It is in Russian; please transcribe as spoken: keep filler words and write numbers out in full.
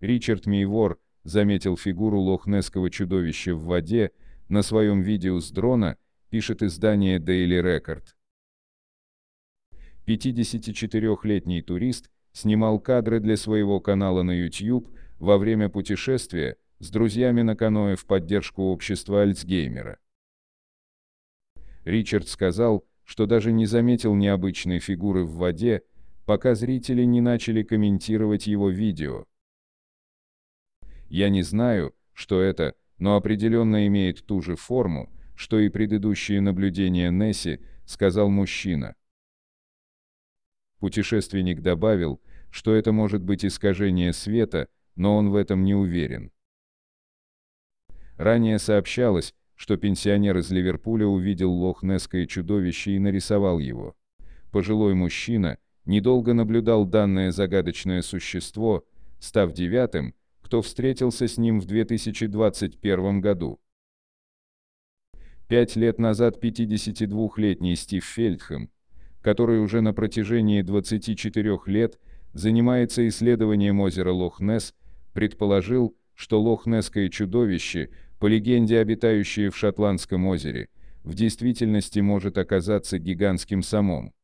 Ричард Мейвор заметил фигуру лохнесского чудовища в воде на своем видео с дрона, пишет издание Daily Record. пятидесятичетырёхлетний турист снимал кадры для своего канала на YouTube во время путешествия с друзьями на каноэ в поддержку общества Альцгеймера. Ричард сказал, что даже не заметил необычной фигуры в воде, пока зрители не начали комментировать его видео. «Я не знаю, что это, но определенно имеет ту же форму, что и предыдущие наблюдения Несси», — сказал мужчина. Путешественник добавил, что это может быть искажение света, но он в этом не уверен. Ранее сообщалось, что пенсионер из Ливерпуля увидел лохнесское чудовище и нарисовал его. Пожилой мужчина недолго наблюдал данное загадочное существо, став девятым, кто встретился с ним в две тысячи двадцать первом году. Пять лет назад пятидесятидвухлетний Стив Фельдхэм, который уже на протяжении двадцати четырёх лет занимается исследованием озера Лох-Несс, предположил, что лохнесское чудовище, по легенде обитающее в Шотландском озере, в действительности может оказаться гигантским самом.